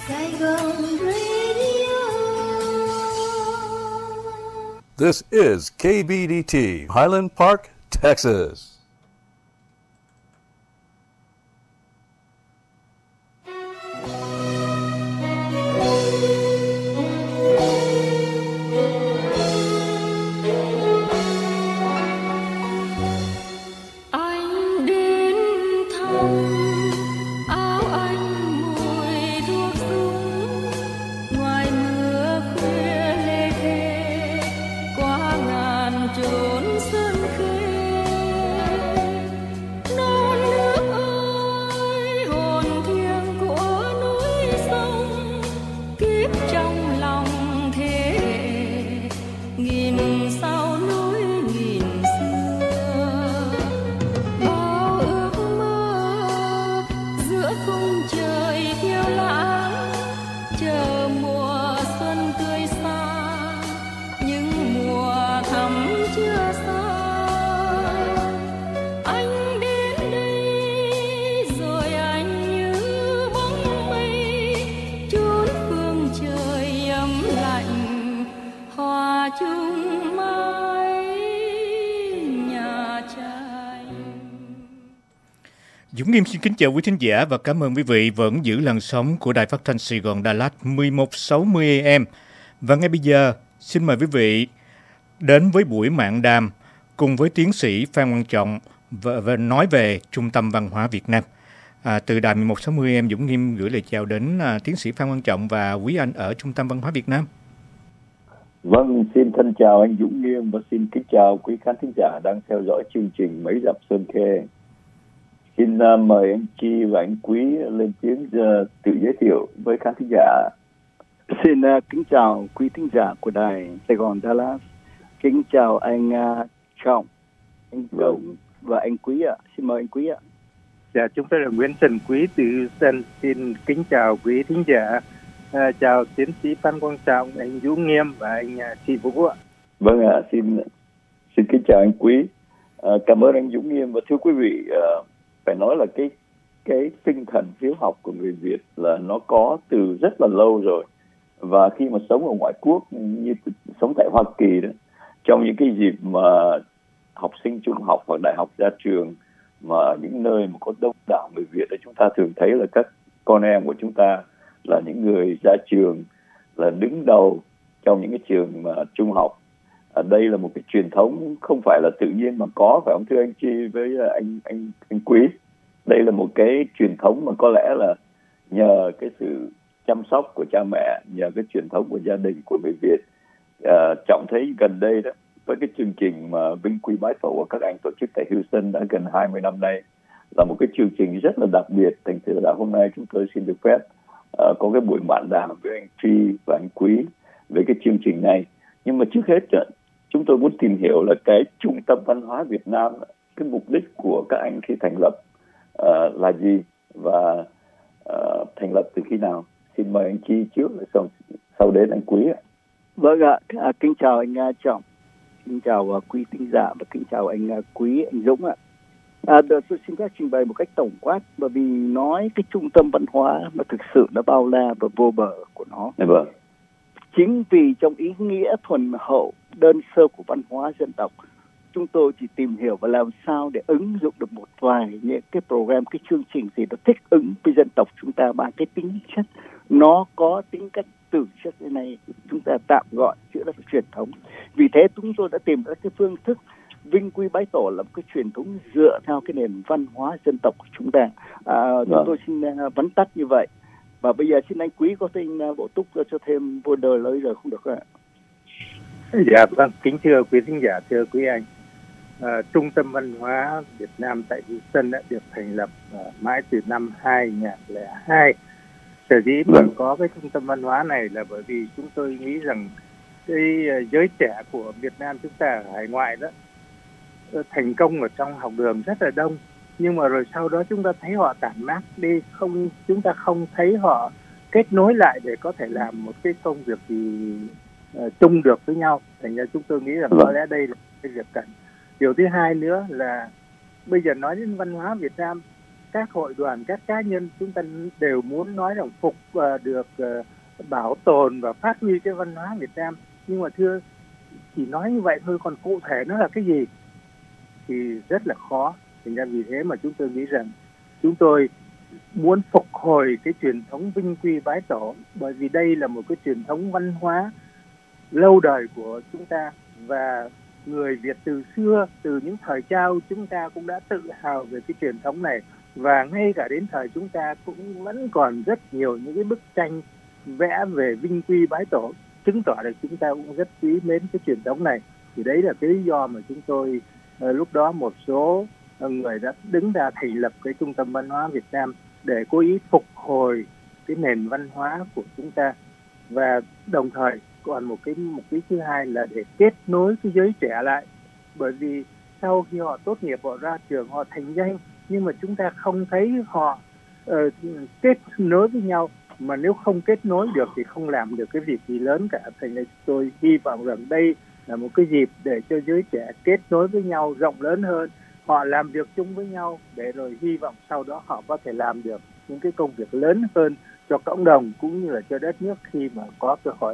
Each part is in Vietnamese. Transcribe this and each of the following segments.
Saigon Radio. This is KBDT, Highland Park, Texas. Dũng Nghiêm xin kính chào quý thính giả và cảm ơn quý vị vẫn giữ làn sóng của Đài Phát thanh Sài Gòn Đà Lạt 1160 AM. Và ngay bây giờ, xin mời quý vị đến với buổi mạn đàm cùng với tiến sĩ Phan Quang Trọng và nói về Trung tâm Văn hóa Việt Nam. Từ Đài 1160 AM, Dũng Nghiêm gửi lời chào đến tiến sĩ Phan Quang Trọng và quý anh ở Trung tâm Văn hóa Việt Nam. Vâng, xin thân chào anh Dũng Nghiêm và xin kính chào quý khán thính giả đang theo dõi chương trình Mấy Dặm Sơn Khê. Xin mời anh Chi và anh Quý lên tiếng tự giới thiệu với khán thính giả. Xin kính chào quý thính giả của Đài Sài Gòn Đà Lạt. Kính chào anh Trọng, anh Dũng và anh Quý ạ. Xin mời anh Quý ạ. Dạ, chúng tôi là Nguyễn Trần Quý từ Houston. Xin kính chào quý thính giả. Chào tiến sĩ Phan Quang Trọng, anh Dũng Nghiêm và anh Chi Vũ ạ. Vâng ạ, xin kính chào anh Quý. Cảm ơn anh Dũng Nghiêm và thưa quý vị, phải nói là cái tinh thần hiếu học của người Việt là nó có từ rất là lâu rồi. Và khi mà sống ở ngoại quốc như sống tại Hoa Kỳ đó, trong những cái dịp mà học sinh trung học hoặc đại học ra trường mà ở những nơi mà có đông đảo người Việt, chúng ta thường thấy là các con em của chúng ta là những người ra trường là đứng đầu trong những cái trường mà trung học. Đây là một cái truyền thống không phải là tự nhiên mà có, phải không thưa anh Chi với anh Quý? Đây là một cái truyền thống mà có lẽ là nhờ cái sự chăm sóc của cha mẹ, nhờ cái truyền thống của gia đình của người Việt. Trọng thấy gần đây đó, với cái chương trình mà Vinh Quy Bái Phổ của các anh tổ chức tại Houston đã gần 20 năm nay, là một cái chương trình rất là đặc biệt. Thành thử là hôm nay chúng tôi xin được phép có cái buổi mạn đàm với anh Chi và anh Quý về cái chương trình này. Nhưng mà trước hết chúng tôi muốn tìm hiểu là cái Trung tâm Văn hóa Việt Nam, cái mục đích của các anh khi thành lập là gì và thành lập từ khi nào? Xin mời anh Chi trước, sau đến anh Quý ạ. Vâng ạ, kính chào anh Trọng, kính chào quý thính giả và kính chào anh Quý, anh Dũng ạ. Tôi xin phép trình bày một cách tổng quát, bởi vì nói cái trung tâm văn hóa mà thực sự nó bao la và vô bờ của nó. Vâng. Chính vì trong ý nghĩa thuần hậu đơn sơ của văn hóa dân tộc, chúng tôi chỉ tìm hiểu và làm sao để ứng dụng được một vài những cái program, cái chương trình gì nó thích ứng với dân tộc chúng ta bằng cái tính chất nó có tính cách từ trước đến nay chúng ta tạm gọi chữ là truyền thống. Vì thế chúng tôi đã tìm ra cái phương thức Vinh Quy Bái Tổ là một cái truyền thống dựa theo cái nền văn hóa dân tộc của chúng ta. Chúng tôi xin vắn tắt như vậy. Và bây giờ xin anh Quý có thể bổ túc cho thêm vô đời lời rồi không được ạ? Dạ vâng, kính thưa quý thính giả, thưa quý anh. Trung tâm Văn hóa Việt Nam tại Houston đã được thành lập mãi từ năm 2002. Sở dĩ mà có cái trung tâm văn hóa này là bởi vì chúng tôi nghĩ rằng cái giới trẻ của Việt Nam chúng ta ở hải ngoại đó thành công ở trong học đường rất là đông, nhưng mà rồi sau đó chúng ta thấy họ tản mát đi, chúng ta không thấy họ kết nối lại để có thể làm một cái công việc gì chung được với nhau. Thành ra chúng tôi nghĩ rằng có lẽ đây là cái việc cần. Điều thứ hai nữa là bây giờ nói đến văn hóa Việt Nam các hội đoàn, các cá nhân chúng ta đều muốn nói rằng phục được bảo tồn và phát huy cái văn hóa Việt Nam, nhưng mà thưa, chỉ nói như vậy thôi, còn cụ thể nó là cái gì thì rất là khó. Thành ra vì thế mà chúng tôi nghĩ rằng chúng tôi muốn phục hồi cái truyền thống vinh quy bái tổ, bởi vì đây là một cái truyền thống văn hóa lâu đời của chúng ta, và người Việt từ xưa, từ những thời Trao, chúng ta cũng đã tự hào về cái truyền thống này, và ngay cả đến thời chúng ta cũng vẫn còn rất nhiều những cái bức tranh vẽ về vinh quy bái tổ, chứng tỏ là chúng ta cũng rất quý mến cái truyền thống này. Thì đấy là cái lý do mà chúng tôi lúc đó một số người đã đứng ra thành lập cái Trung tâm Văn hóa Việt Nam để cố ý phục hồi cái nền văn hóa của chúng ta, và đồng thời còn một cái mục đích thứ hai là để kết nối cái giới trẻ lại, bởi vì sau khi họ tốt nghiệp, họ ra trường, họ thành danh, nhưng mà chúng ta không thấy họ kết nối với nhau, mà nếu không kết nối được thì không làm được cái việc gì lớn cả. Thành ra tôi hy vọng rằng đây là một cái dịp để cho giới trẻ kết nối với nhau rộng lớn hơn, họ làm việc chung với nhau, để rồi hy vọng sau đó họ có thể làm được những cái công việc lớn hơn cho cộng đồng cũng như là cho đất nước khi mà có cơ hội.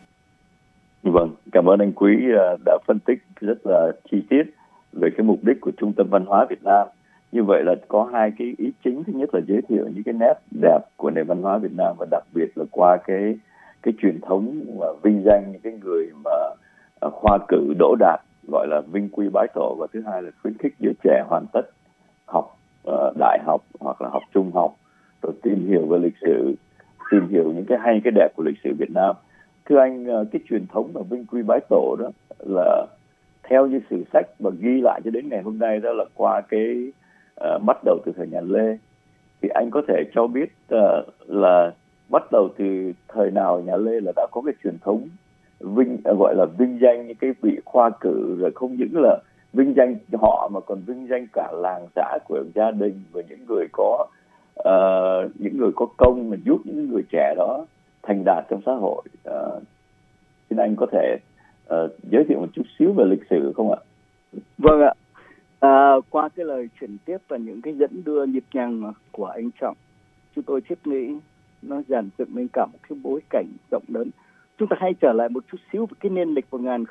Vâng, cảm ơn anh Quý đã phân tích rất là chi tiết về cái mục đích của Trung tâm Văn hóa Việt Nam. Như vậy là có hai cái ý chính. Thứ nhất là giới thiệu những cái nét đẹp của nền văn hóa Việt Nam, và đặc biệt là qua cái truyền thống và vinh danh những cái người mà khoa cử đỗ đạt, gọi là vinh quy bái tổ. Và thứ hai là khuyến khích giới trẻ hoàn tất học đại học hoặc là học trung học, rồi tìm hiểu về lịch sử, tìm hiểu những cái hay cái đẹp của lịch sử Việt Nam. Thưa anh, cái truyền thống mà vinh quy bái tổ đó là theo như sử sách mà ghi lại cho đến ngày hôm nay, đó là qua cái bắt đầu từ thời nhà Lê. Thì anh có thể cho biết là bắt đầu từ thời nào nhà Lê là đã có cái truyền thống gọi là vinh danh những cái vị khoa cử, rồi không những là vinh danh họ mà còn vinh danh cả làng xã của gia đình, và những người có công mà giúp những người trẻ đó thành đạt trong xã hội. Xin anh có thể giới thiệu một chút xíu về lịch sử không ạ? Vâng ạ. Qua cái lời chuyển tiếp và những cái dẫn đưa nhịp nhàng của anh Trọng, chúng tôi thiết nghĩ nó dàn dựng nên cả một cái bối cảnh rộng lớn. Chúng ta hãy trở lại một chút xíu về cái niên lịch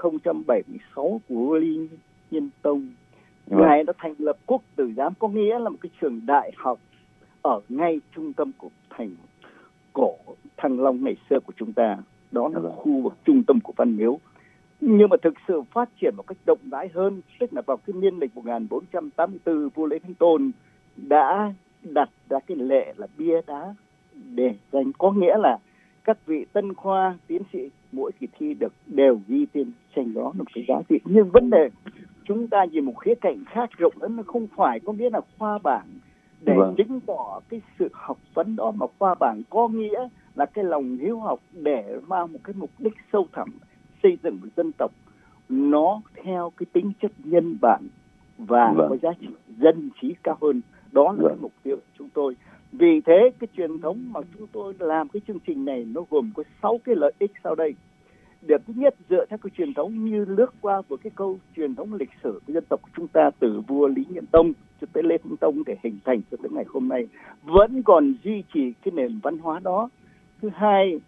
1076 của vua Lý Nhân Tông. Ngài đã thành lập Quốc Tử Giám, có nghĩa là một cái trường đại học ở ngay trung tâm của thành cổ Thăng Long ngày xưa của chúng ta. Đó là khu vực trung tâm của Văn Miếu. Nhưng mà thực sự phát triển một cách rộng rãi hơn, tức là vào cái niên lịch 1484, vua Lê Thánh Tôn đã đặt ra cái lệ là bia đá để dành, có nghĩa là các vị tân khoa, tiến sĩ mỗi kỳ thi đều ghi tên tranh đó là một cái giá trị. Nhưng vấn đề chúng ta nhìn một khía cạnh khác rộng hơn, nó không phải có nghĩa là khoa bảng để chứng tỏ cái sự học vấn đó, mà khoa bảng có nghĩa là cái lòng hiếu học để mang một cái mục đích sâu thẳm xây dựng một dân tộc nó theo cái tính chất nhân bản và có giá trị dân trí cao hơn. Đó là cái mục tiêu của chúng tôi. Vì thế cái truyền thống mà chúng tôi làm cái chương trình này nó gồm có 6 cái lợi ích sau đây. Điểm thứ nhất, dựa theo cái truyền thống như lướt qua với cái câu truyền thống lịch sử của dân tộc của chúng ta từ vua Lý Nhân Tông cho tới Lê Thánh Tông để hình thành cho tới ngày hôm nay, vẫn còn duy trì cái nền văn hóa đó. Thứ hai,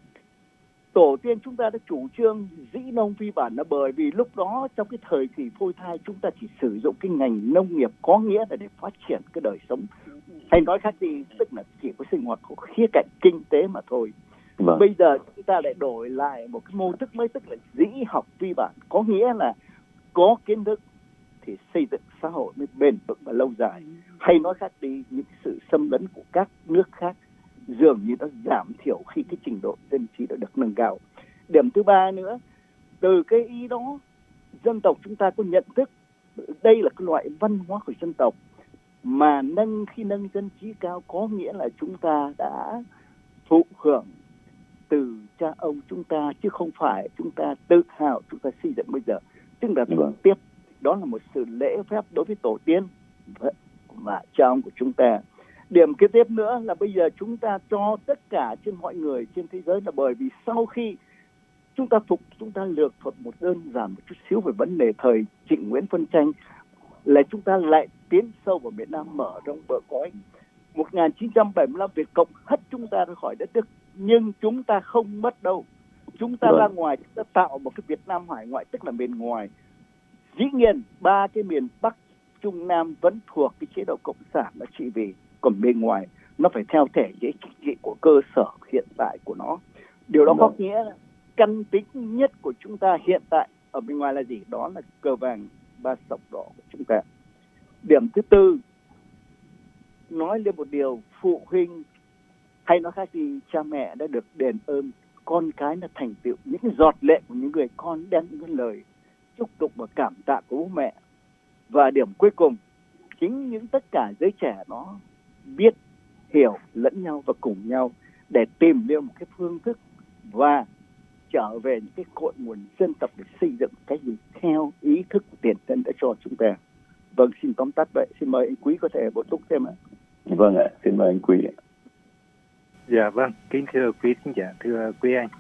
tổ tiên chúng ta đã chủ trương dĩ nông vi bản, là bởi vì lúc đó trong cái thời kỳ phôi thai chúng ta chỉ sử dụng cái ngành nông nghiệp, có nghĩa là để phát triển cái đời sống, hay nói khác đi tức là chỉ có sinh hoạt của khía cạnh kinh tế mà thôi. Bây giờ chúng ta lại đổi lại một cái mô thức mới, tức là dĩ học vi bản, có nghĩa là có kiến thức thì xây dựng xã hội mới bền vững và lâu dài. Hay nói khác đi, những sự xâm lấn của các nước khác dường như nó giảm thiểu khi cái trình độ dân trí đã được nâng cao. Điểm thứ ba nữa, từ cái ý đó dân tộc chúng ta có nhận thức đây là cái loại văn hóa của dân tộc, mà khi nâng dân trí cao có nghĩa là chúng ta đã thụ hưởng từ cha ông chúng ta, chứ không phải chúng ta tự hào chúng ta xây dựng bây giờ. Tức là tiếp, đó là một sự lễ phép đối với tổ tiên và cha ông của chúng ta. Điểm kế tiếp nữa là bây giờ chúng ta cho tất cả trên mọi người trên thế giới, là bởi vì sau khi chúng ta lược thuật một đơn giản một chút xíu về vấn đề thời Trịnh Nguyễn phân tranh, là chúng ta lại tiến sâu vào miền Nam, mở rộng bờ cõi. 1975 Việt Cộng hất chúng ta ra khỏi đất nước, nhưng chúng ta không mất đâu. Chúng ta ra ngoài, chúng ta tạo một cái Việt Nam hải ngoại, tức là miền ngoài. Dĩ nhiên 3 cái miền Bắc, Trung, Nam vẫn thuộc cái chế độ cộng sản là trị vì, còn bên ngoài nó phải theo thể chế chính trị của cơ sở hiện tại của nó. Điều đó có nghĩa là căn tính nhất của chúng ta hiện tại ở bên ngoài là gì? Đó là cờ vàng 3 sọc đỏ của chúng ta. Điểm thứ tư, nói lên một điều, phụ huynh hay nói khác thì cha mẹ đã được đền ơn con cái là thành tựu, những cái giọt lệ của những người con đem những lời chúc tụng và cảm tạ của bố mẹ. Và điểm cuối cùng, chính những tất cả giới trẻ nó biết hiểu lẫn nhau và cùng nhau để tìm được một cái phương thức và trở về những cái cội nguồn dân tộc để xây dựng cái gì theo ý thức của tiền thân đã cho chúng ta. Vâng, xin tóm tắt vậy. Xin mời anh Quý có thể bổ túc thêm ạ. Vâng ạ, xin mời anh Quý ạ. Dạ vâng, kính thưa quý khán giả, thưa quý anh.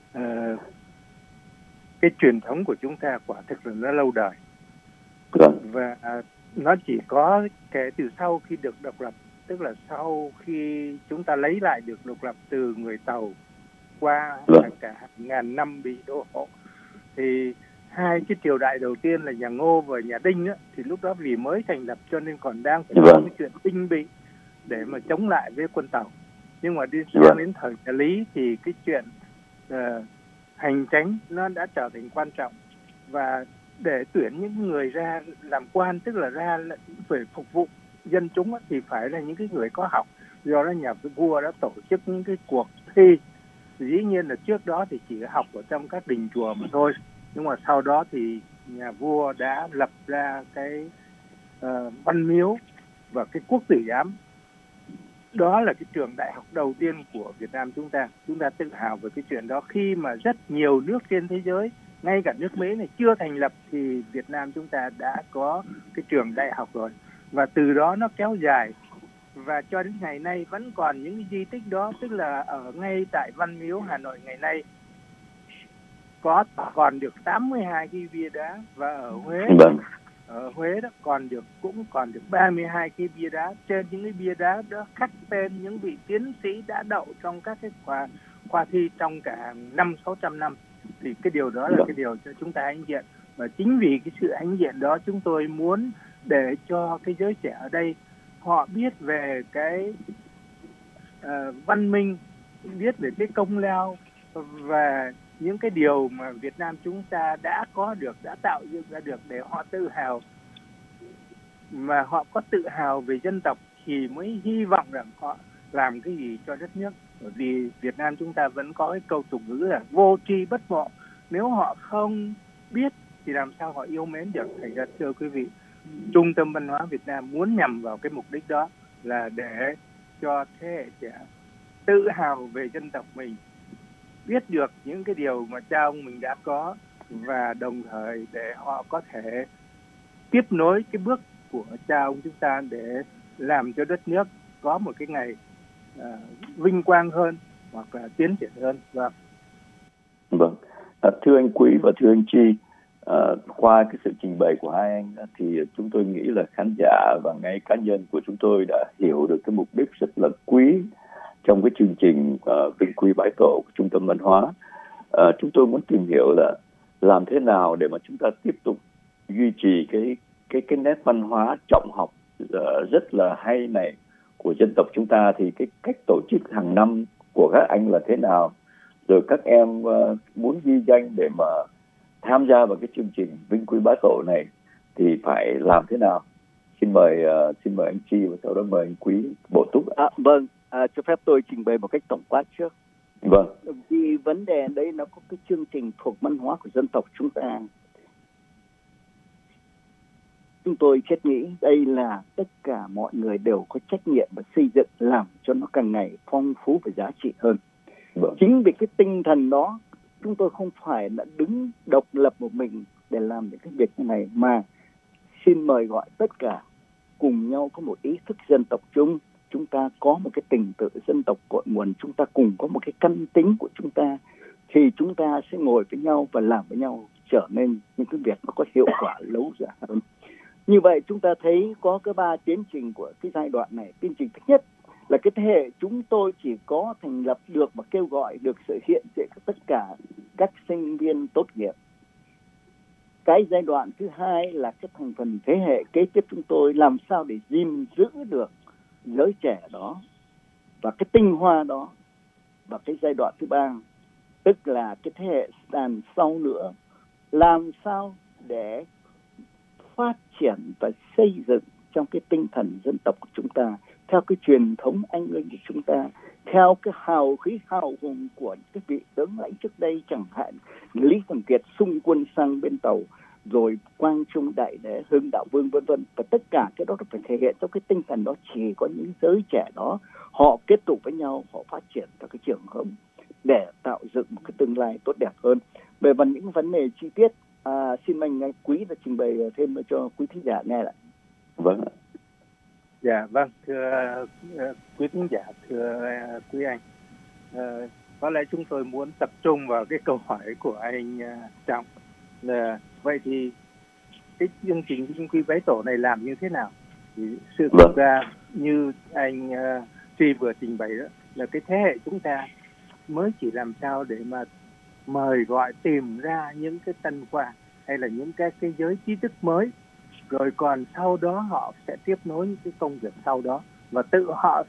Cái truyền thống của chúng ta quả thực là nó lâu đời. Vâng. Và nó chỉ có kể từ sau khi được độc lập, tức là sau khi chúng ta lấy lại được độc lập từ người Tàu qua cả ngàn năm bị đô hộ, thì hai cái triều đại đầu tiên là nhà Ngô và nhà Đinh á, thì lúc đó vì mới thành lập cho nên còn đang phải có cái chuyện tinh bị để mà chống lại với quân Tàu. Nhưng mà sang đến thời nhà Lý thì cái chuyện hành chánh nó đã trở thành quan trọng, và để tuyển những người ra làm quan, tức là ra phải phục vụ dân chúng thì phải là những cái người có học. Do đó nhà vua đã tổ chức những cái cuộc thi. Dĩ nhiên là trước đó thì chỉ học ở trong các đình chùa mà thôi, nhưng mà sau đó thì nhà vua đã lập ra cái văn miếu và cái quốc tử giám. Đó là cái trường đại học đầu tiên của Việt Nam chúng ta. Chúng ta tự hào về cái chuyện đó, khi mà rất nhiều nước trên thế giới, ngay cả nước Mỹ này chưa thành lập, thì Việt Nam chúng ta đã có cái trường đại học rồi. Và từ đó nó kéo dài, và cho đến ngày nay vẫn còn những cái di tích đó. Tức là ở ngay tại Văn Miếu Hà Nội ngày nay còn được 82 cái bia đá, và ở Huế đó cũng còn được 32 cái bia đá. Trên những cái bia đá đó khắc tên những vị tiến sĩ đã đậu trong các cái khoa thi trong cả 500-600 năm. Thì cái điều đó là cái điều cho chúng ta hãnh diện, và chính vì cái sự hãnh diện đó chúng tôi muốn để cho cái giới trẻ ở đây họ biết về cái văn minh, biết về cái công lao và những cái điều mà Việt Nam chúng ta đã có được, đã tạo dựng ra được, để họ tự hào. Mà họ có tự hào về dân tộc thì mới hy vọng rằng họ làm cái gì cho đất nước. Bởi vì Việt Nam chúng ta vẫn có cái câu tục ngữ là vô tri bất ngộ. Nếu họ không biết thì làm sao họ yêu mến được. Thành ra thưa quý vị, Trung tâm Văn hóa Việt Nam muốn nhằm vào cái mục đích đó là để cho thế hệ trẻ tự hào về dân tộc mình, biết được những cái điều mà cha ông mình đã có, và đồng thời để họ có thể tiếp nối cái bước của cha ông chúng ta để làm cho đất nước có một cái ngày vinh quang hơn hoặc là tiến triển hơn. Vâng. Thưa anh Quý và thưa anh Chi, qua cái sự trình bày của hai anh thì chúng tôi nghĩ là khán giả và ngay cá nhân của chúng tôi đã hiểu được cái mục đích rất là quý trong cái chương trình Vinh Quy Bái Tổ của Trung tâm Văn hóa. Chúng tôi muốn tìm hiểu là làm thế nào để mà chúng ta tiếp tục duy trì cái nét văn hóa trọng học rất là hay này của dân tộc chúng ta. Thì cái cách tổ chức hàng năm của các anh là thế nào, rồi các em muốn ghi danh để mà tham gia vào cái chương trình Vinh Quy Bái Tổ này thì phải làm thế nào? Xin mời anh Chi và sau đó mời anh Quý bổ túc. Vâng, cho phép tôi trình bày một cách tổng quát trước. Vâng. Vì vấn đề đây nó có cái chương trình thuộc văn hóa của dân tộc chúng ta. Chúng tôi thiết nghĩ đây là tất cả mọi người đều có trách nhiệm và xây dựng làm cho nó càng ngày phong phú và giá trị hơn. Vâng. Chính vì cái tinh thần đó, chúng tôi không phải là đứng độc lập một mình để làm những cái việc như này, mà xin mời gọi tất cả cùng nhau có một ý thức dân tộc chung. Chúng ta có một cái tình tự dân tộc cội nguồn, chúng ta cùng có một cái căn tính của chúng ta, thì chúng ta sẽ ngồi với nhau và làm với nhau trở nên những cái việc nó có hiệu quả lâu dài hơn. Như vậy chúng ta thấy có cái 3 tiến trình của cái giai đoạn này. Tiến trình thứ nhất là cái thế hệ chúng tôi chỉ có thành lập được và kêu gọi được sự hiện diện của tất cả các sinh viên tốt nghiệp. Cái giai đoạn thứ hai là cái thành phần thế hệ kế tiếp chúng tôi làm sao để gìn giữ được giới trẻ đó và cái tinh hoa đó. Và cái giai đoạn thứ ba tức là cái thế hệ đằng sau nữa, làm sao để phát triển và xây dựng trong cái tinh thần dân tộc của chúng ta, theo cái truyền thống anh linh của chúng ta, theo cái hào khí hào hùng của những cái vị tướng lãnh trước đây, chẳng hạn Lý Thường Kiệt xung quân sang bên Tàu, rồi Quang Trung Đại Đế, Hưng Đạo Vương vân vân. Và tất cả cái đó phải thể hiện trong cái tinh thần đó. Chỉ có những giới trẻ đó họ kết tụ với nhau, họ phát triển theo cái trường hướng để tạo dựng một cái tương lai tốt đẹp hơn. Về những vấn đề chi tiết, xin anh Quý là trình bày thêm cho quý thính giả nghe lại. Vâng. Dạ vâng, thưa quý thính giả, thưa quý anh, có lẽ chúng tôi muốn tập trung vào cái câu hỏi của anh Trọng. Vậy thì cái chương trình Vinh Quy Bái Tổ này làm như thế nào? Thì sự thực ra như anh Tri vừa trình bày đó, là cái thế hệ chúng ta mới chỉ làm sao để mà mời gọi tìm ra những cái tân khoa hay là những cái giới trí thức mới, rồi còn sau đó họ sẽ tiếp nối những cái công việc sau đó, và tự họ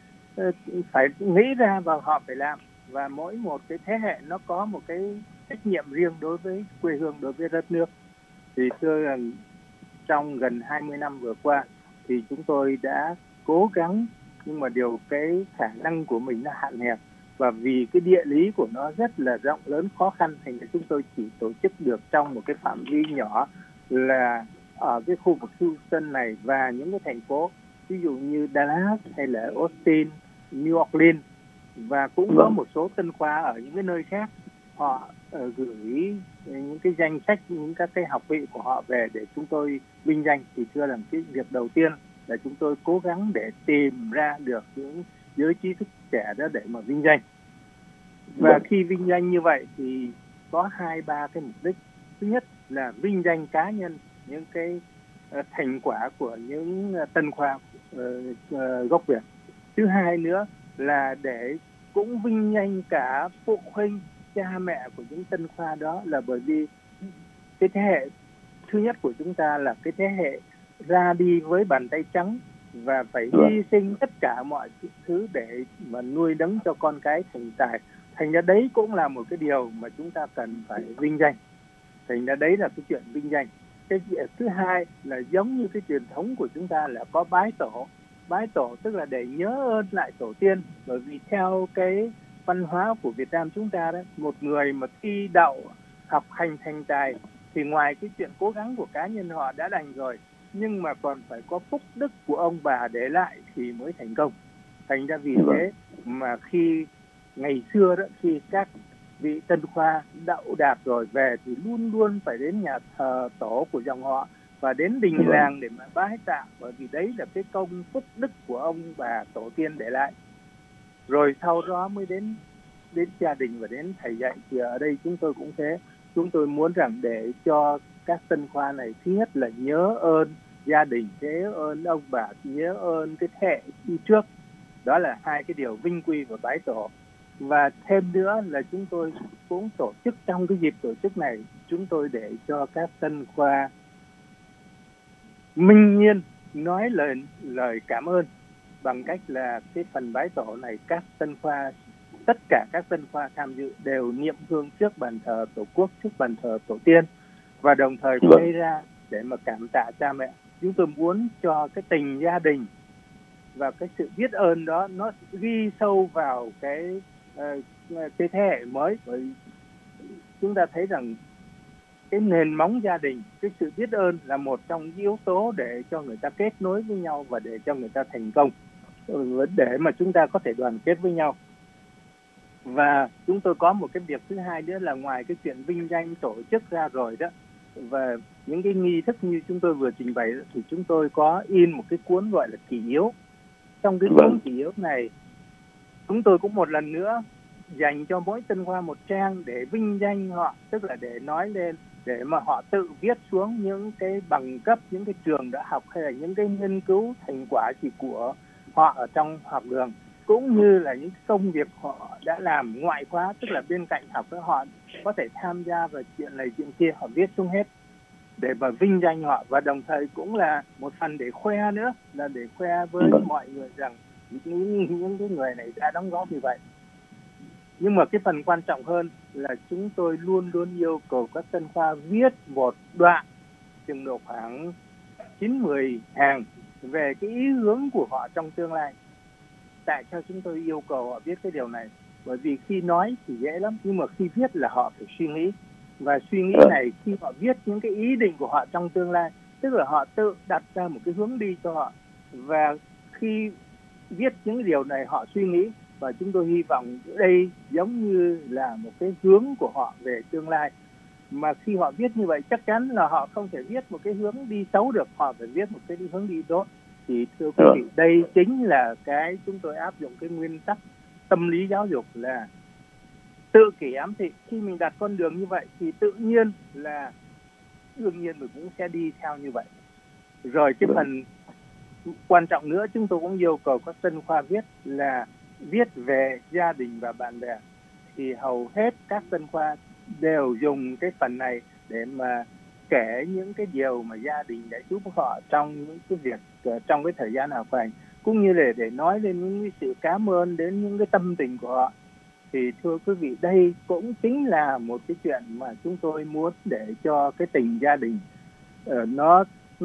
phải nghĩ ra và họ phải làm. Và mỗi một cái thế hệ nó có một cái trách nhiệm riêng đối với quê hương, đối với đất nước. Thì thưa rằng trong gần 20 năm vừa qua thì chúng tôi đã cố gắng, nhưng mà điều cái khả năng của mình nó hạn hẹp, và vì cái địa lý của nó rất là rộng lớn khó khăn, thành ra chúng tôi chỉ tổ chức được trong một cái phạm vi nhỏ, là ở cái khu vực Houston này và những cái thành phố ví dụ như Dallas hay là Austin, New Orleans, và cũng có một số tân khoa ở những cái nơi khác. Họ gửi những cái danh sách, những các cái học vị của họ về để chúng tôi vinh danh. Thì thưa rằng cái việc đầu tiên là chúng tôi cố gắng để tìm ra được những giới trí thức trẻ đó để mà vinh danh. Và khi vinh danh như vậy thì có 2-3 cái mục đích. Thứ nhất là vinh danh cá nhân, những cái thành quả của những tân khoa gốc Việt. Thứ hai nữa là để cũng vinh danh cả phụ huynh, cha mẹ của những tân khoa đó, là bởi vì cái thế hệ thứ nhất của chúng ta là cái thế hệ ra đi với bàn tay trắng và phải hy sinh tất cả mọi thứ để mà nuôi nấng cho con cái thành tài. Thành ra đấy cũng là một cái điều mà chúng ta cần phải vinh danh. Thành ra đấy là cái chuyện vinh danh. Cái chuyện thứ hai là giống như cái truyền thống của chúng ta là có bái tổ. Bái tổ tức là để nhớ ơn lại tổ tiên. Bởi vì theo cái văn hóa của Việt Nam chúng ta đó, một người mà thi đậu học hành thành tài thì ngoài cái chuyện cố gắng của cá nhân họ đã đành rồi, nhưng mà còn phải có phúc đức của ông bà để lại thì mới thành công. Thành ra vì thế mà khi ngày xưa đó, khi các vị tân khoa đậu đạt rồi về thì luôn luôn phải đến nhà thờ tổ của dòng họ và đến đình làng để mà bái tạ, bởi vì đấy là cái công phúc đức của ông bà tổ tiên để lại. Rồi sau đó mới đến gia đình và đến thầy dạy. Thì ở đây chúng tôi cũng thế, chúng tôi muốn rằng để cho các tân khoa này thứ nhất là nhớ ơn gia đình, nhớ ơn ông bà, nhớ ơn cái thế hệ đi trước. Đó là hai cái điều vinh quy và bái tổ. Và thêm nữa là chúng tôi cũng tổ chức, trong cái dịp tổ chức này, chúng tôi để cho các tân khoa minh nhiên nói lời cảm ơn bằng cách là cái phần bái tổ này, các tân khoa, tất cả các tân khoa tham dự đều niệm hương trước bàn thờ Tổ quốc, trước bàn thờ tổ tiên, và đồng thời quay ra để mà cảm tạ cha mẹ. Chúng tôi muốn cho cái tình gia đình và cái sự biết ơn đó nó ghi sâu vào cái thế hệ mới. Bởi chúng ta thấy rằng cái nền móng gia đình, cái sự biết ơn là một trong những yếu tố để cho người ta kết nối với nhau và để cho người ta thành công, để mà chúng ta có thể đoàn kết với nhau. Và chúng tôi có một cái việc thứ hai nữa là ngoài cái chuyện vinh danh tổ chức ra rồi đó, và những cái nghi thức như chúng tôi vừa trình bày đó, thì chúng tôi có in một cái cuốn gọi là kỷ yếu. Trong cái cuốn kỷ yếu này, chúng tôi cũng một lần nữa dành cho mỗi tân khoa một trang để vinh danh họ, tức là để nói lên để mà họ tự viết xuống những cái bằng cấp, những cái trường đã học hay là những cái nghiên cứu thành quả chỉ của họ ở trong học đường, cũng như là những công việc họ đã làm ngoại khóa, tức là bên cạnh học đó họ có thể tham gia vào chuyện này chuyện kia, họ viết xuống hết để mà vinh danh họ, và đồng thời cũng là một phần để khoe nữa, là để khoe với mọi người rằng những cái người này đã đóng góp như vậy. Nhưng mà cái phần quan trọng hơn là chúng tôi luôn luôn yêu cầu các tân khoa viết một đoạn chừng độ khoảng 9-10 hàng về cái ý hướng của họ trong tương lai. Tại sao chúng tôi yêu cầu họ viết cái điều này? Bởi vì khi nói thì dễ lắm, nhưng mà khi viết là họ phải suy nghĩ. Và suy nghĩ này khi họ viết những cái ý định của họ trong tương lai, tức là họ tự đặt ra một cái hướng đi cho họ. Và khi viết những điều này họ suy nghĩ, và chúng tôi hy vọng đây giống như là một cái hướng của họ về tương lai. Mà khi họ viết như vậy chắc chắn là họ không thể viết một cái hướng đi xấu được, họ phải viết một cái hướng đi tốt. Thì thưa quý vị, đây chính là cái chúng tôi áp dụng cái nguyên tắc tâm lý giáo dục là tự kỷ ám thị. Khi mình đặt con đường như vậy thì tự nhiên là đương nhiên mình cũng sẽ đi theo như vậy. Rồi cái phần quan trọng nữa chúng tôi cũng yêu cầu các tân khoa viết là viết về gia đình và bạn bè. Thì hầu hết các tân khoa đều dùng cái phần này để mà kể những cái điều mà gia đình đã giúp họ trong những cái việc trong cái thời gian học hành, cũng như là để nói lên những cái sự cảm ơn đến những cái tâm tình của họ. Thì thưa quý vị, đây cũng chính là một cái chuyện mà chúng tôi muốn để cho cái tình gia đình nó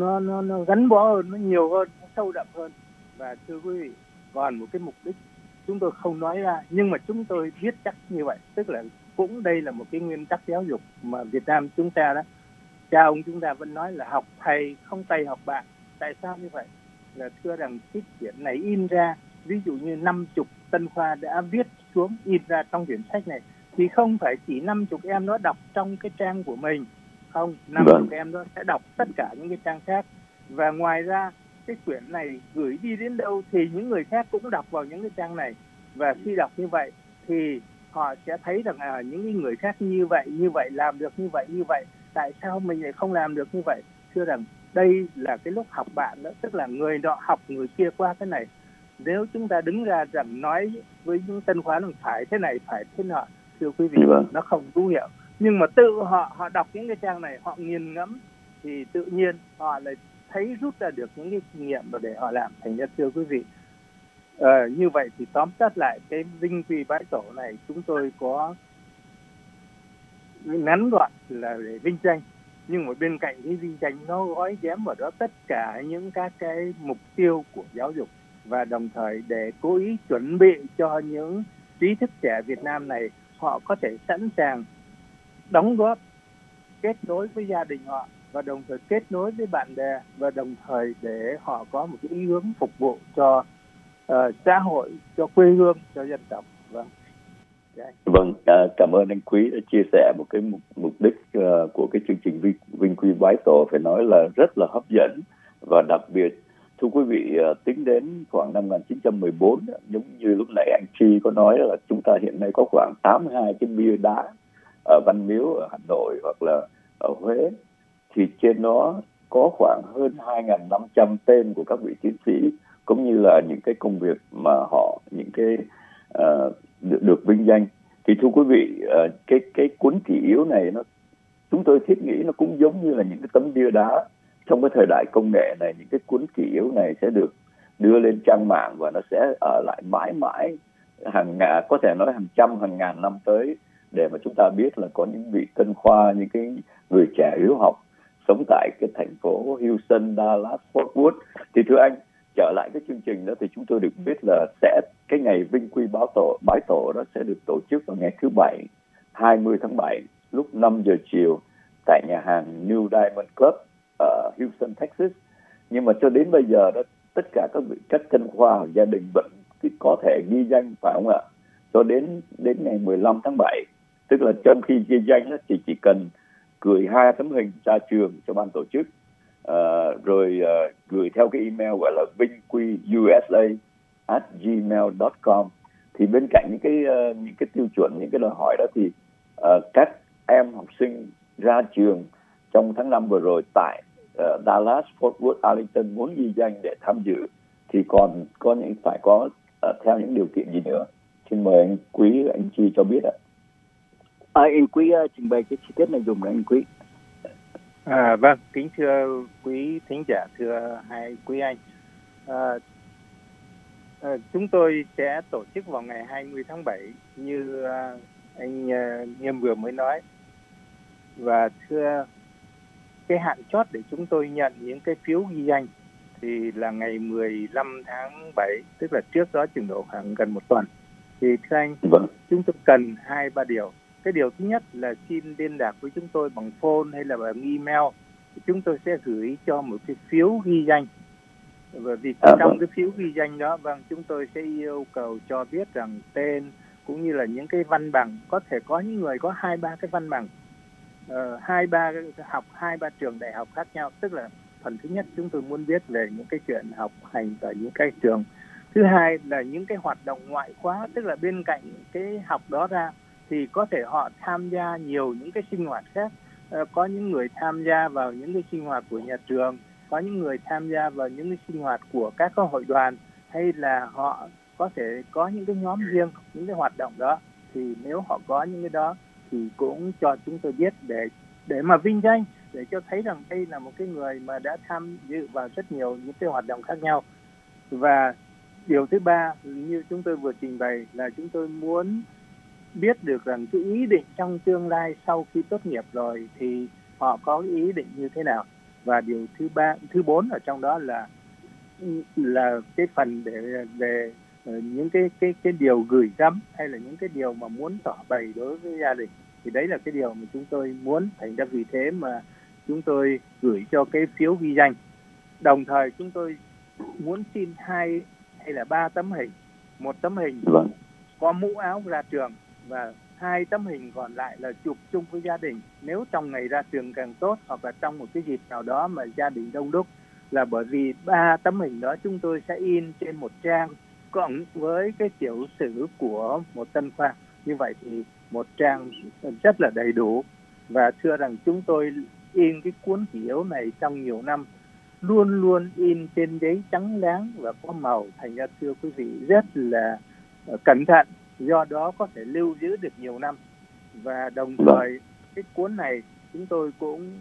gắn bó hơn, nó nhiều hơn, nó sâu đậm hơn. Và thưa quý vị, còn một cái mục đích chúng tôi không nói ra nhưng mà chúng tôi viết chắc như vậy, tức là cũng đây là một cái nguyên tắc giáo dục mà Việt Nam chúng ta đó, cha ông chúng ta vẫn nói là học thầy không thầy học bạn. Tại sao như vậy? Là thưa rằng cái quyển này in ra, ví dụ như 50 tân khoa đã viết xuống in ra trong quyển sách này, thì không phải chỉ 50 em nó đọc trong cái trang của mình, không, 50 em nó sẽ đọc tất cả những cái trang khác. Và ngoài ra cái quyển này gửi đi đến đâu thì những người khác cũng đọc vào những cái trang này, và khi đọc như vậy thì họ sẽ thấy rằng những người khác như vậy làm được như vậy, tại sao mình lại không làm được như vậy? Thưa rằng đây là cái lúc học bạn đó, tức là người nọ học người kia qua cái này. Nếu chúng ta đứng ra rằng nói với những tân khóa là phải thế này, phải thế nọ, thưa quý vị, nó không hữu hiệu. Nhưng mà tự họ đọc những cái trang này, họ nghiền ngẫm thì tự nhiên họ lại thấy rút ra được những cái kinh nghiệm để họ làm. Thành ra thưa quý vị, như vậy thì tóm tắt lại cái vinh quy bái tổ này chúng tôi có ngắn gọn là để vinh danh, nhưng mà bên cạnh cái vinh danh nó gói ghém vào đó tất cả những các cái mục tiêu của giáo dục, và đồng thời để cố ý chuẩn bị cho những trí thức trẻ Việt Nam này họ có thể sẵn sàng đóng góp, kết nối với gia đình họ, và đồng thời kết nối với bạn bè, và đồng thời để họ có một cái ý hướng phục vụ cho xã hội, cho quê hương, cho dân tộc. Vâng, cảm ơn anh Quý đã chia sẻ một cái mục đích của cái chương trình Vinh Quy Bái Tổ phải nói là rất là hấp dẫn. Và đặc biệt, thưa quý vị, tính đến khoảng năm 1914, giống như lúc nãy anh Chi có nói là chúng ta hiện nay có khoảng 82 cái bia đá ở Văn Miếu ở Hà Nội hoặc là ở Huế, thì trên đó có khoảng hơn 2.500 tên của các vị tiến sĩ, cũng như là những cái công việc mà họ, những cái được vinh danh. Thì thưa quý vị, cái cuốn kỷ yếu này chúng tôi thiết nghĩ nó cũng giống như là những cái tấm bia đá trong cái thời đại công nghệ này. Những cái cuốn kỷ yếu này sẽ được đưa lên trang mạng và nó sẽ ở lại mãi mãi, có thể nói hàng trăm hàng ngàn năm tới, để mà chúng ta biết là có những vị tân khoa, những cái người trẻ hiếu học sống tại cái thành phố Houston, Dallas, Fort Worth. Thì thưa anh, trở lại cái chương trình đó thì chúng tôi được biết là cái ngày Vinh Quy Bái Tổ đó sẽ được tổ chức vào ngày thứ Bảy 20 tháng 7 lúc 5 giờ chiều tại nhà hàng New Diamond Club ở Houston, Texas. Nhưng mà cho đến bây giờ đó, tất cả các tân khoa gia đình vẫn có thể ghi danh, phải không ạ? Cho đến ngày 15 tháng 7, tức là trong khi ghi danh đó, thì chỉ cần gửi 2 tấm hình ra trường cho ban tổ chức, rồi gửi theo cái email gọi là vingquiusa@gmail.com. Thì bên cạnh những cái tiêu chuẩn, những cái đòi hỏi đó, thì các em học sinh ra trường trong tháng 5 vừa rồi tại Dallas, Fort Worth, Arlington muốn ghi danh để tham dự thì còn có những phải có theo những điều kiện gì nữa? Xin mời anh Quý, anh Chi cho biết ạ. Anh Quý trình bày cái chi tiết nội dung của anh Quý. Vâng, kính thưa quý thính giả, thưa hai quý anh. Chúng tôi sẽ tổ chức vào ngày 20 tháng 7 như anh Nghiêm vừa mới nói. Và thưa, cái hạn chót để chúng tôi nhận những cái phiếu ghi danh thì là ngày 15 tháng 7, tức là trước đó chừng độ khoảng gần một tuần. Thì thưa anh, chúng tôi cần 2-3 điều. Cái điều thứ nhất là xin liên lạc với chúng tôi bằng phone hay là bằng email. Chúng tôi sẽ gửi cho một cái phiếu ghi danh. Bởi vì trong cái phiếu ghi danh đó, chúng tôi sẽ yêu cầu cho biết rằng tên cũng như là những cái văn bằng. Có thể có những người có 2-3 cái văn bằng, 2-3 trường đại học khác nhau. Tức là phần thứ nhất chúng tôi muốn biết về những cái chuyện học hành ở những cái trường. Thứ hai là những cái hoạt động ngoại khóa, tức là bên cạnh cái học đó ra thì có thể họ tham gia nhiều những cái sinh hoạt khác. Có những người tham gia vào những cái sinh hoạt của nhà trường, có những người tham gia vào những cái sinh hoạt của các hội đoàn, hay là họ có thể có những cái nhóm riêng, những cái hoạt động đó. Thì nếu họ có những cái đó thì cũng cho chúng tôi biết để mà vinh danh, để cho thấy rằng đây là một cái người mà đã tham dự vào rất nhiều những cái hoạt động khác nhau. Và điều thứ ba, như chúng tôi vừa trình bày, là chúng tôi muốn biết được rằng cái ý định trong tương lai sau khi tốt nghiệp rồi thì họ có ý định như thế nào. Và điều thứ 4 ở trong đó là cái phần về những cái điều gửi gắm hay là những cái điều mà muốn tỏ bày đối với gia đình. Thì đấy là cái điều mà chúng tôi muốn. Thành ra vì thế mà chúng tôi gửi cho cái phiếu ghi danh. Đồng thời chúng tôi muốn xin 2 hay là 3 tấm hình. Một tấm hình có mũ áo ra trường và 2 tấm hình còn lại là chụp chung với gia đình. Nếu trong ngày ra trường càng tốt, hoặc là trong một cái dịp nào đó mà gia đình đông đúc. Là bởi vì 3 tấm hình đó chúng tôi sẽ in trên một trang cộng với cái tiểu sử của một tân khoa. Như vậy thì một trang rất là đầy đủ. Và thưa rằng chúng tôi in cái cuốn kỷ yếu này trong nhiều năm, luôn luôn in trên giấy trắng láng và có màu. Thành ra thưa quý vị, rất là cẩn thận, do đó có thể lưu giữ được nhiều năm. Và đồng thời cái cuốn này chúng tôi cũng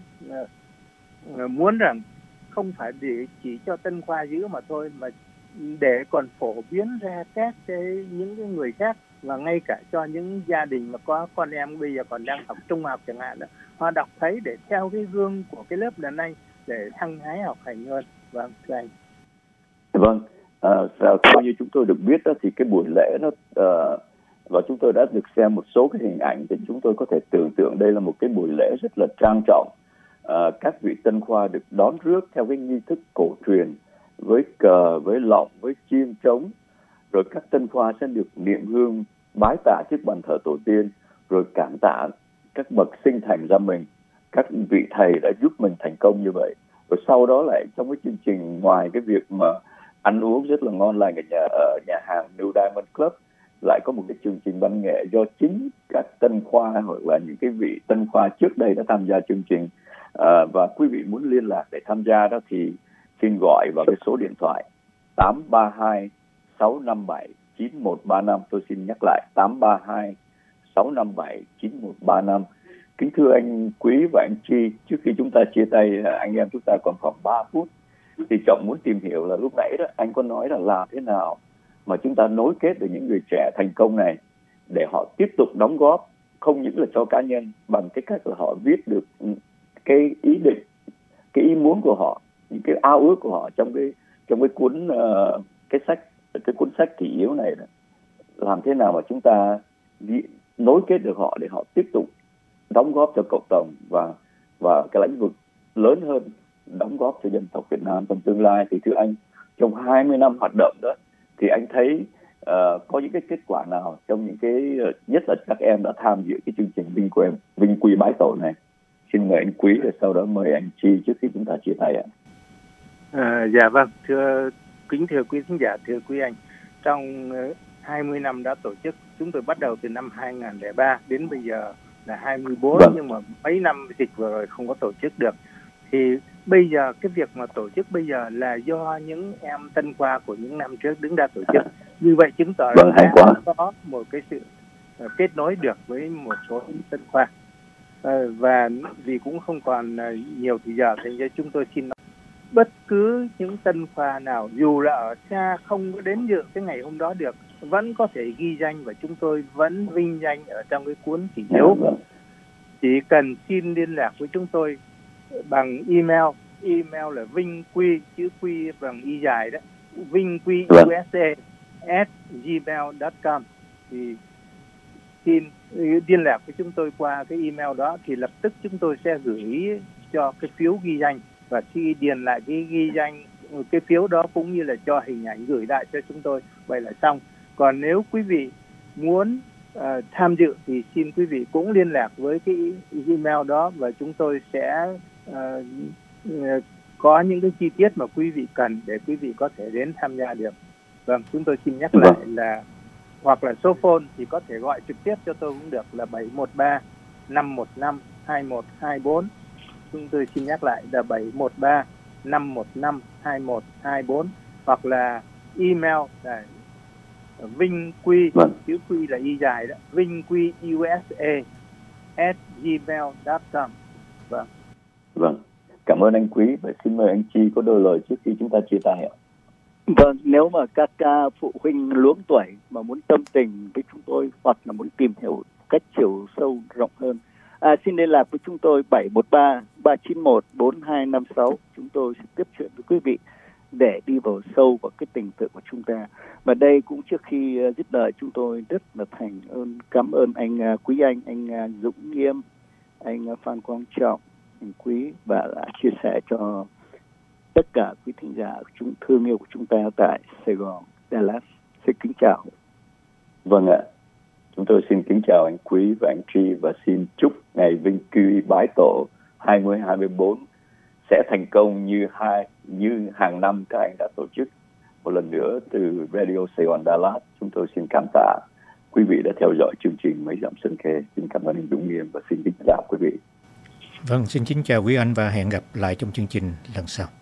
muốn rằng không phải để chỉ cho tân khoa giữ mà thôi, mà để còn phổ biến ra những cái người khác, và ngay cả cho những gia đình mà có con em bây giờ còn đang học trung học chẳng hạn, họ đọc thấy để theo cái gương của cái lớp đàn anh để hăng hái học hành hơn. Vâng, thưa anh. Vâng, theo như chúng tôi được biết đó, thì cái buổi lễ nó và chúng tôi đã được xem một số cái hình ảnh thì chúng tôi có thể tưởng tượng đây là một cái buổi lễ rất là trang trọng. Các vị tân khoa được đón rước theo cái nghi thức cổ truyền với cờ, với lọng, với chiêng trống. Rồi các tân khoa sẽ được niệm hương bái tạ trước bàn thờ tổ tiên, rồi cảm tạ các bậc sinh thành ra mình, các vị thầy đã giúp mình thành công như vậy. Rồi sau đó lại trong cái chương trình, ngoài cái việc mà ăn uống rất là ngon lành ở nhà hàng New Diamond Club, lại có một cái chương trình văn nghệ do chính các tân khoa hoặc là những cái vị tân khoa trước đây đã tham gia chương trình. Và quý vị muốn liên lạc để tham gia đó thì xin gọi vào cái số điện thoại 832 657 9135. Tôi xin nhắc lại 832 657 9135. Kính thưa anh Quý và anh Chi, trước khi chúng ta chia tay, anh em chúng ta còn khoảng 3 phút. Thì Trọng muốn tìm hiểu là lúc nãy đó anh có nói là làm thế nào mà chúng ta nối kết được những người trẻ thành công này để họ tiếp tục đóng góp, không những là cho cá nhân, bằng cái cách là họ viết được cái ý định, cái ý muốn của họ, những cái ao ước của họ trong cái cuốn sách kỷ yếu này. Làm thế nào mà chúng ta nối kết được họ để họ tiếp tục đóng góp cho cộng đồng và cái lĩnh vực lớn hơn, đóng góp cho dân tộc Việt Nam trong tương lai. Thì thưa anh, trong 20 năm hoạt động đó thì anh thấy có những cái kết quả nào trong những cái, nhất là các em đã tham dự cái chương trình Vinh Quy Bái Tổ này? Xin mời anh Quý, rồi sau đó mời anh Chi trước khi chúng ta chia tay ạ. Dạ vâng, kính thưa quý khán giả, thưa quý anh, trong 20 năm đã tổ chức, chúng tôi bắt đầu từ năm 2003 đến bây giờ là 24, Vâng. nhưng mà mấy năm dịch vừa rồi không có tổ chức được. Thì bây giờ cái việc mà tổ chức bây giờ là do những em tân khoa của những năm trước đứng ra tổ chức. Như vậy chứng tỏ Vâng, hay quá. có một cái sự kết nối được với một số tân khoa. Và vì cũng không còn nhiều thời giờ, thành ra chúng tôi xin nói, bất cứ những tân khoa nào dù là ở xa không có đến dự cái ngày hôm đó được vẫn có thể ghi danh, và chúng tôi vẫn vinh danh ở trong cái cuốn thị hiếu. Vâng. Chỉ cần xin liên lạc với chúng tôi bằng email là vingq, chữ quy bằng y dài đó, vingquusa@gmail.com, thì xin liên lạc với chúng tôi qua cái email đó, thì lập tức chúng tôi sẽ gửi cho cái phiếu ghi danh, và khi điền lại cái ghi danh, cái phiếu đó cũng như là cho hình ảnh gửi lại cho chúng tôi, vậy là xong. Còn nếu quý vị muốn tham dự thì xin quý vị cũng liên lạc với cái email đó, và chúng tôi sẽ có những cái chi tiết mà quý vị cần để quý vị có thể đến tham gia được. Vâng, chúng tôi xin nhắc lại là hoặc là số phone thì có thể gọi trực tiếp cho tôi cũng được, là 713 515 2124. Chúng tôi xin nhắc lại là 713 515 2124, hoặc là email là vingq, chữ quy là y dài đó, vingquusa@gmail.com. Vâng. Vâng. Cảm ơn anh Quý, và xin mời anh Chi có đôi lời trước khi chúng ta chia tay ạ. Vâng, nếu mà các phụ huynh luống tuổi mà muốn tâm tình với chúng tôi hoặc là muốn tìm hiểu cách chiều sâu rộng hơn, xin liên lạc với chúng tôi 713 391 4256. Chúng tôi sẽ tiếp chuyện với quý vị để đi vào sâu vào cái tình tự của chúng ta. Và đây cũng trước khi dứt lời, chúng tôi rất là cảm ơn anh Quý anh Dũng Nghiêm, anh Phan Quang Trọng, anh Quý, và đã chia sẻ cho tất cả quý thính giả thương yêu của chúng ta tại Sài Gòn, Dallas. Xin kính chào. Vâng ạ. Chúng tôi xin kính chào anh Quý và anh Tri, và xin chúc ngày Vinh Quy Bái Tổ 2024 sẽ thành công như hàng năm các anh đã tổ chức. Một lần nữa từ Radio Sài Gòn Dallas, chúng tôi xin cảm tạ quý vị đã theo dõi chương trình Mấy Dặm Sân Khê. Xin cảm ơn anh Dũng Nghiêm và xin kính chào quý vị. Vâng, xin kính chào quý anh và hẹn gặp lại trong chương trình lần sau.